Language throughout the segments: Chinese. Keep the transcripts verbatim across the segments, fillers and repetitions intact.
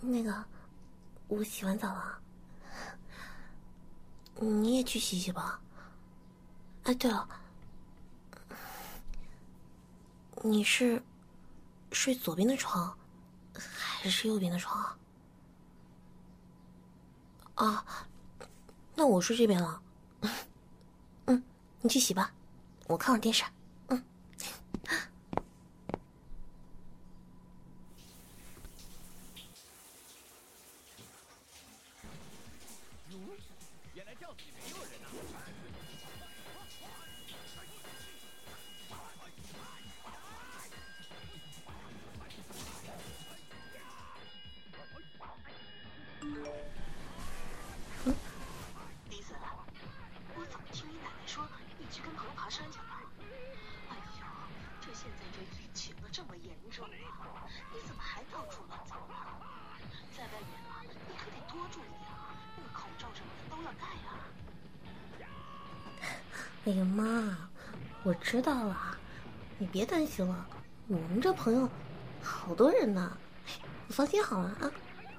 那个，我洗完澡了，你也去洗洗吧。哎，对了，你是睡左边的床，还是右边的床？啊，那我睡这边了。嗯，你去洗吧，我看会儿电视。嗯。 原来教室里没有人啊！ 嗯， 李子，我怎么听你奶奶说你去跟朋友爬山去了？哎呦，这现在这疫情啊这么严重啊，你怎么还到处乱走呢？在外面啊，你可得多注意点啊，那个口罩什么的都要戴啊。 哎呀妈，我知道了，你别担心了，我们这朋友好多人呢，你放心好了啊。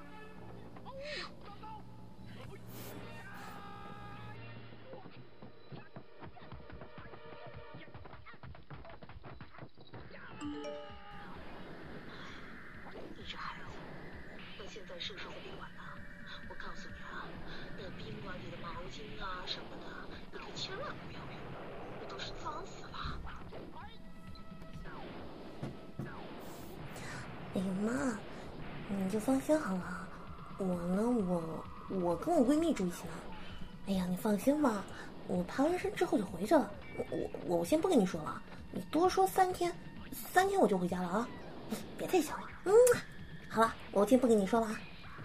你这孩子，那现在是不是在宾馆呢？我告诉你啊，那宾馆里的毛巾啊什么的，你可千万不要用，那都是脏死了。 哎呀妈，你就放心好了，我呢，我我跟我闺蜜住一起呢。哎呀，你放心吧，我爬完山之后就回去了。我我我先不跟你说了，你多说三天，三天我就回家了啊！别太想了。嗯，好了，我先不跟你说了啊。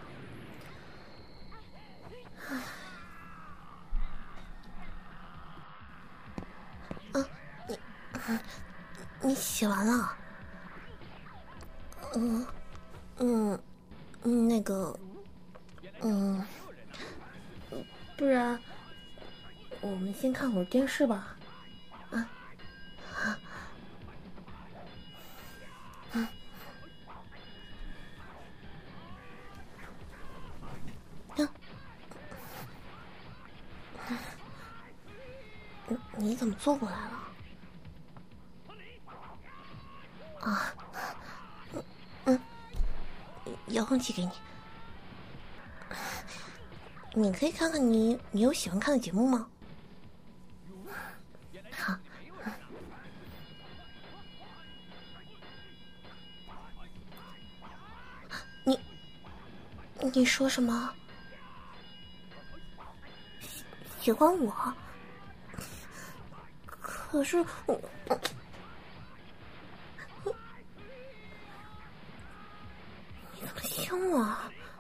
啊，你你洗完了？嗯嗯嗯，那个嗯，不然我们先看会儿电视吧。啊啊嗯。你你怎么坐过来了？啊，嗯嗯，遥控器给你，你可以看看你你有喜欢看的节目吗？好，你你说什么？喜喜欢我？可是我。你怎么凶我？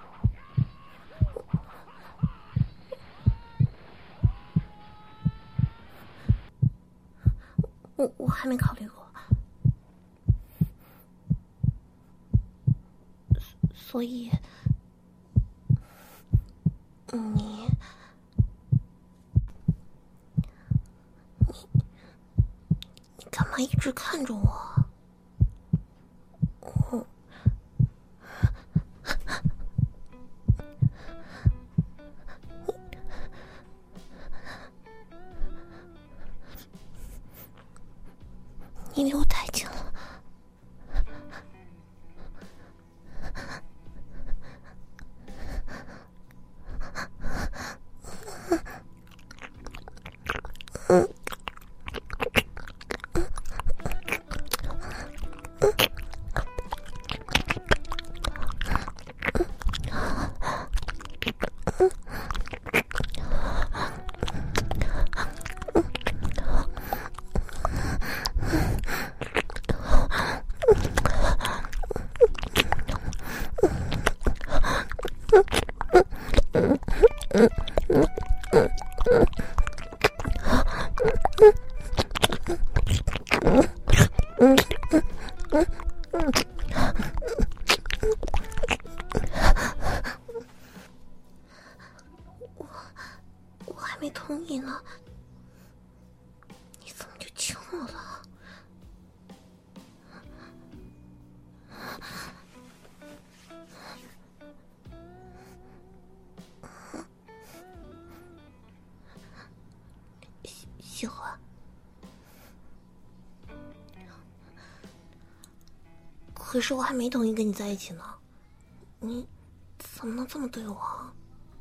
我我还没考虑过，所以你你你干嘛一直看着我？我你离我太近了。我我还没同意呢，你怎么就亲我了？ 可是我还没同意跟你在一起呢，你怎么能这么对我啊？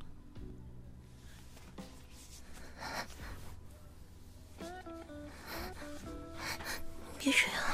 别这样。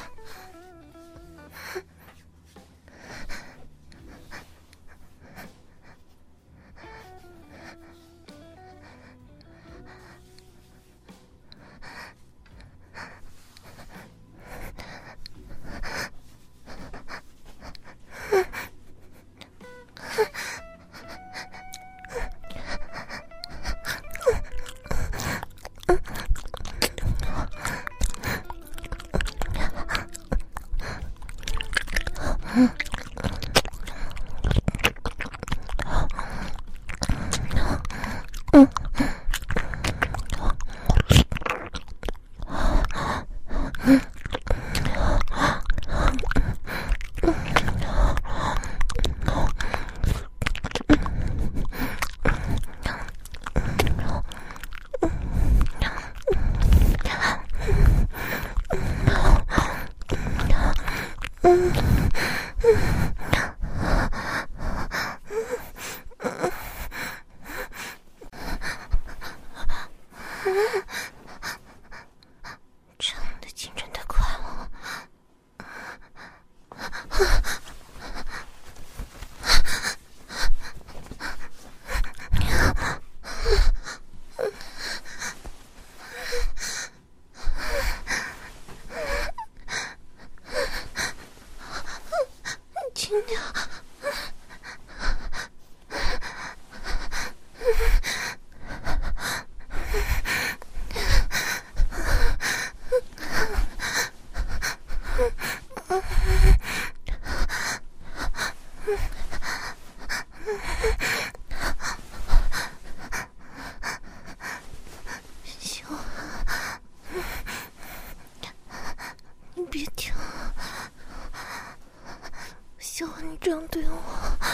这样对我，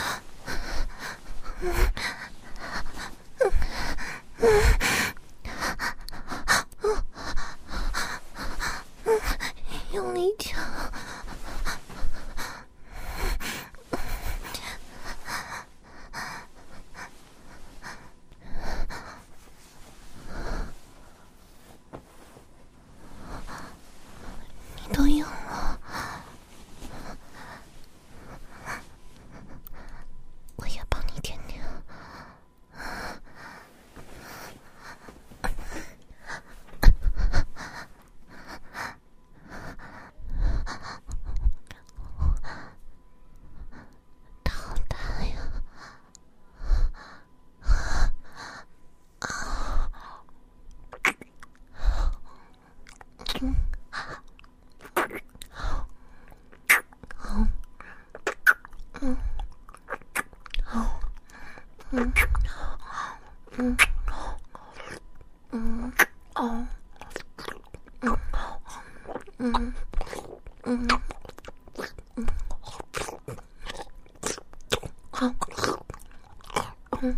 用力一点。你都硬了，我也帮你点点。它好大呀！嗯。嗯，好，嗯，嗯，嗯，哦，嗯，嗯，嗯，嗯，好，嗯，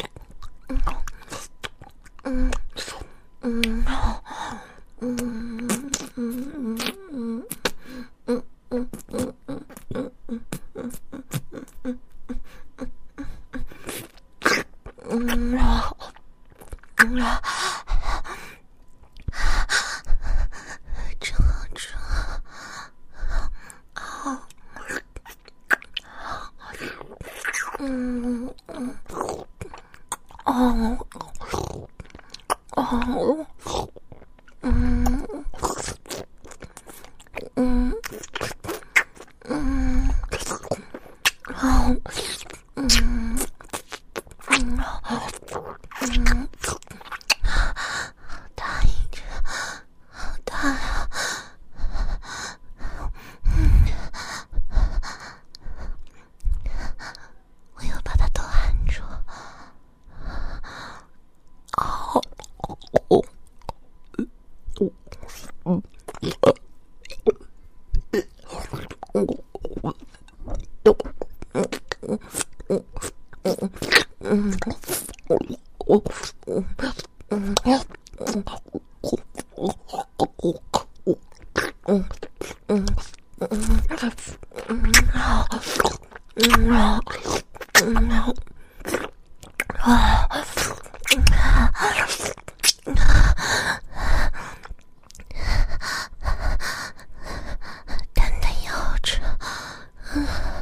嗯，嗯，好，嗯，嗯，嗯，嗯，嗯，嗯，嗯，嗯，嗯，嗯。嗯啊，嗯啊，真好吃啊！好，嗯嗯，哦哦，嗯嗯嗯，好，嗯嗯好，嗯。大一点，好大呀！嗯，我要把它都含住。好，哦，嗯，嗯，嗯嗯嗯嗯嗯啊蛋蛋也好吃，嗯，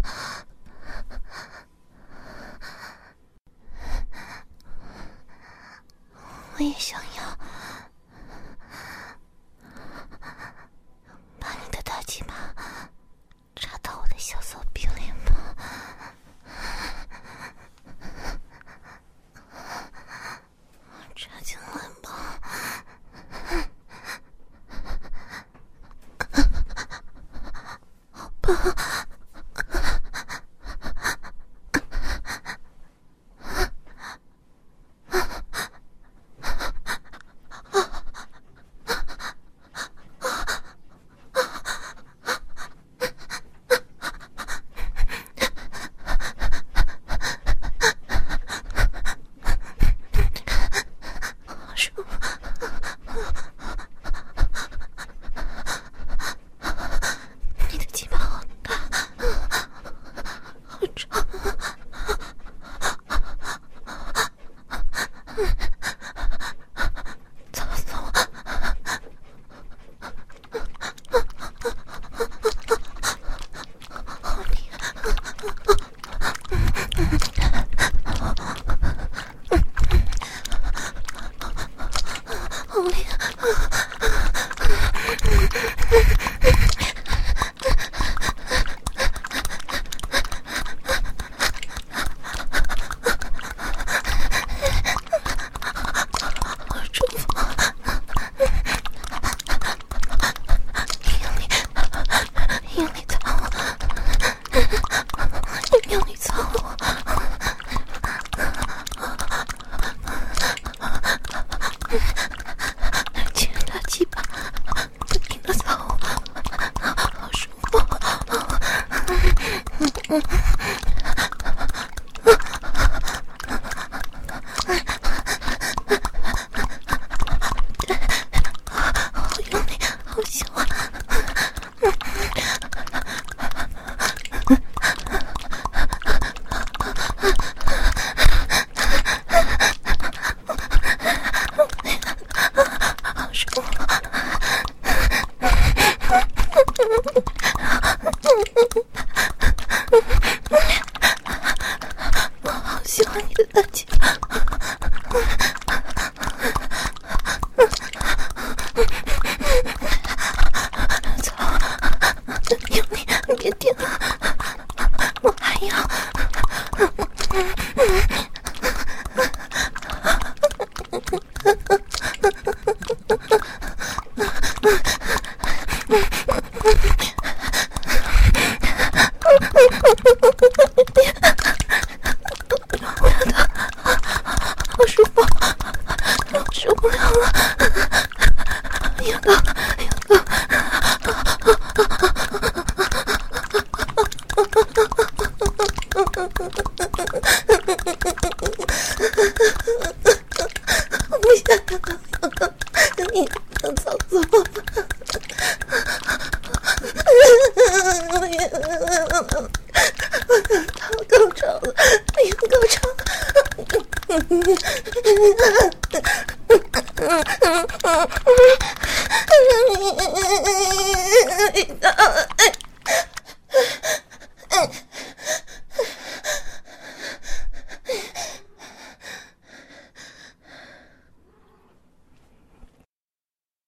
我也想要把你的大鸡巴插到我的小骚逼里吗？插进来吧。好吧。你的鸡巴好大，好长。操死我！好厉害！好厉害！好舒服！用力，用力操我！用力操我！亲爱的鸡巴，不停地操我，好舒服！嗯嗯。好用力，好喜欢！好舒服！我好喜欢你的大鸡巴！操！用力，别停了，我还要。好舒服，受不了了，有个有个。我不想要，你想操死我吧？好高潮了，哎呀，高潮！